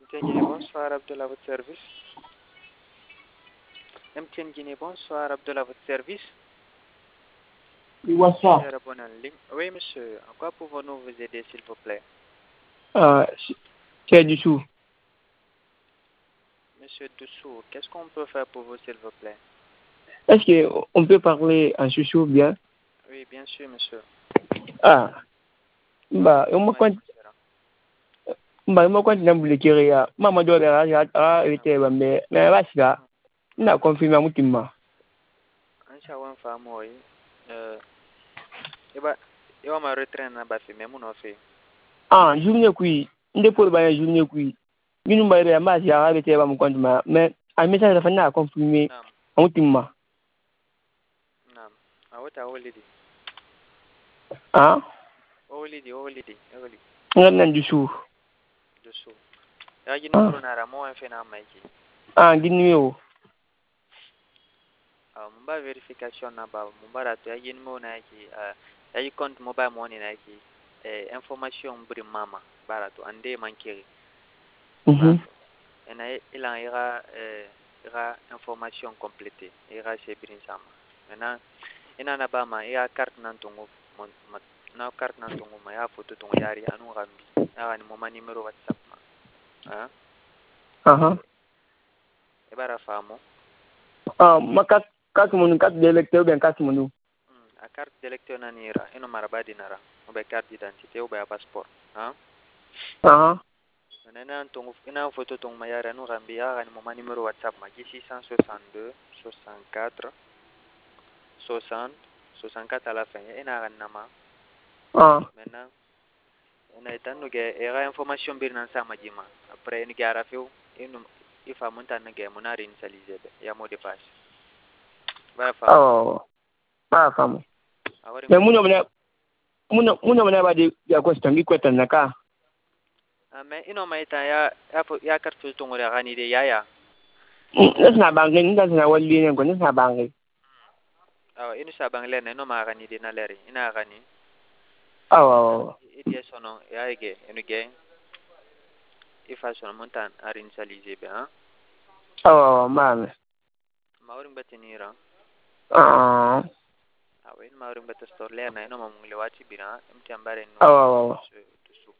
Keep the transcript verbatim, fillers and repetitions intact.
M T N Guinée, bonsoir, Abdullah, à votre service. M T N Guinée, bonsoir, Abdullah, à votre service. Oui, bonsoir. Oui, monsieur. En quoi pouvons-nous vous aider, s'il vous plaît? Euh, c'est du sous. Monsieur Doussou, qu'est-ce qu'on peut faire pour vous, s'il vous plaît? Est-ce qu'on peut parler en chouchou bien? Oui, bien sûr, monsieur. Ah, bah, on me compte. Bah, on me compte dans le Kéria. Maman doit avoir arrêté, mais mais là, c'est là. On a confirmé à Moutima. Un chawan femme, oui. Euh, et bah, et on m'a retraîné à Bafi, mais mon offre. Ah, je ne puis. On ne peut pas, je ne puis. Nous ne pouvons pas arrêter à mon compte, mais un message de fin à confirmer à Moutima. Non. Ah, what a holiday? Ah? Holiday, holiday, holiday. On a du sous. Doussou. Il y a une numéro à moi, un phénomène. Ah, du numéro. Ah, mon bas vérification là-bas, mon bas là, il y a une numéro là qui, euh, il y a une compte mobile money là qui, eh, information brim mama, barato, ande manqué. Mhm. Et il y aura, euh, il y aura information complétée, il y aura chez brin sama. Maintenant, il y a là-bas, il y a carte nantongo, mon, na carte nantongo, il y a photo tongo yari, anu rambi, il y a mon numéro WhatsApp ma, hein? Ah ah. Et bara famo. Ah, ma carte, carte mon carte d'électeur bien carte mon. A carte d'électeur nanira, ino maraba dinara, ou bien carte d'identité ou bien passeport, hein? Ah. Maintenant, ton ina photo ton mayara anu rambi, il y a mon numéro WhatsApp ma, six cent soixante-deux, soixante-quatre, soixante, soixante-quatre à la fin, ina nama. Ah. Maintenant, on a étant que il y a information bien dans ça majima. Après, il y a rafio, il faut monter na que mon ari initialisé, il y a mot de passe. Voilà femme. Oh. Ah, femme. Mais mon nom mon nom mon nom n'a pas de ya quoi stangi quoi tan naka. Ah mais ino maita ya ya ya carte ton ora gani de yaya. N'est-ce na bangi nda na wali ne ko n'est-ce na bangi. Ah ino sa bangle ne no ma gani de na leri ina gani. Oh. Idi sono ya ege ino ge. Ifa sono montan ari initialisé be hein. Oh, mame. Maurin batinira. Ah. Ah oui, maurin bat store le na ino mamule wati bira mti ambare no. Oh.